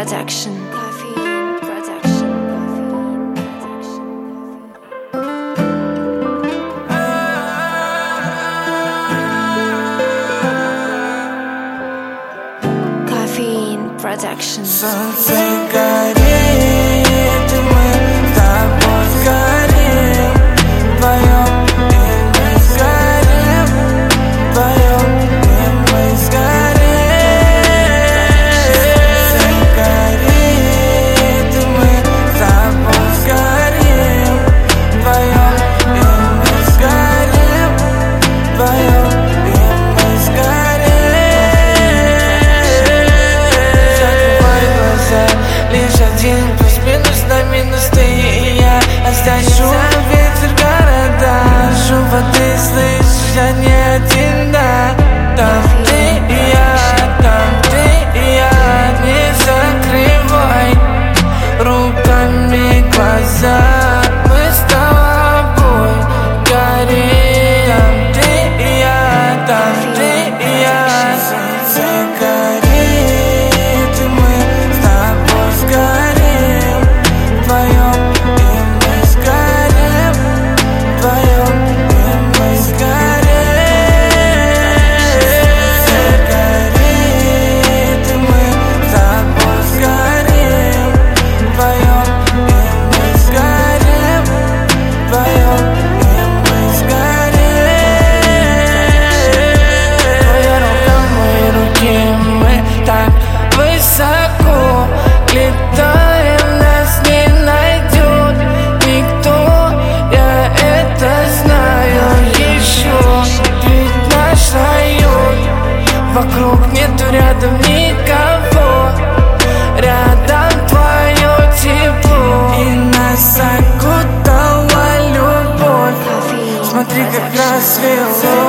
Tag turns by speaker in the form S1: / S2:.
S1: Production. Caffeine Production.
S2: Солнце горит, и мы с тобой сгорим вдвоем, и мы сгорим вдвоем, и мы сгорим. Солнце горит, и мы с тобой сгорим вдвоем, и мы сгорим вдвоем, и мы сгорим. Лишь один плюс-минус на минус ты и я. Оставь шум, ветер города, шум воды слышишь, я не один, да. Там ты и я, там ты и я. Не закрывай руками глаза, мы с тобой горим. Там ты и я, там ты и я. Солнце горит, и мы с тобой сгорим вдвоем, и мы сгорим вдвоем, и мы сгорим. Солнце горит, и мы с тобой сгорим вдвоем, и мы сгорим вдвоем, и мы сгорим. Твоя рука в моей руке, мы так высоко летаем, нас не найдет никто, я это знаю еще. Ведь наш район, вокруг нету рядом никого, рядом твое тепло, и нас окутала любовь. Смотри, как рассвело.